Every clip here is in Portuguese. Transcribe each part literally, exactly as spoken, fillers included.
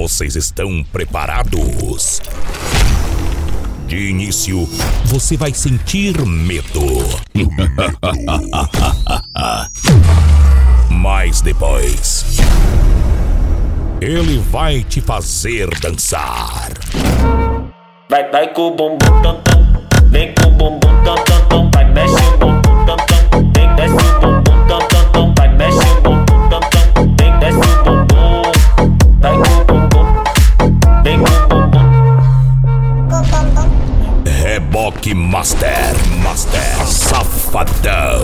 Vocês estão preparados? De início, você vai sentir medo. Mas depois, ele vai te fazer dançar. Vai, vai com o bumbum tam tam, vem com o bumbum tam tam tam, vai mexe o bumbum tam tam, vem desce o bumbum tam tam tam, vai mexe o bumbum tam tam, vem desce o bumbum, vai com o bumbum, vem com o bumbum. Reboque Master, Master Safadão.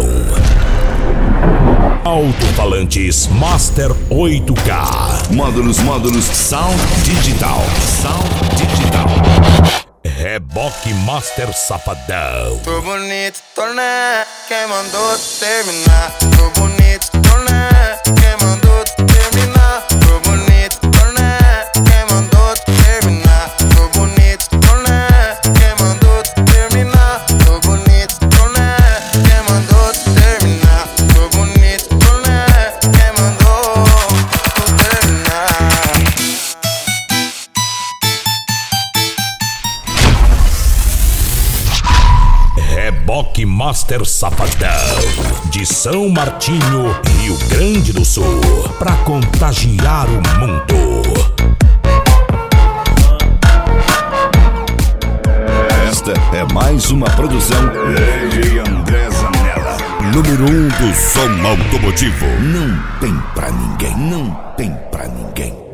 Alto-falantes Master oito K. Módulos, módulos, Sound Digital, Sound Digital. Reboque Master Safadão. Tô bonito, tô né? Quem mandou terminar? Tô bonito, tô né? Quem mandou terminar? Tô bonito, tô né? Quem mandou terminar? Tô bonito, tô né? Quem mandou terminar? Tô bonito, tô né? Quem mandou terminar? Tô bonito, tô né? Quem mandou terminar? Reboque Master Safadão, de São Martinho, Rio Grande do Sul, pra contagiar o mundo. Esta é mais uma produção de André Zanella. Número um do som automotivo. Não tem pra ninguém, não tem pra ninguém.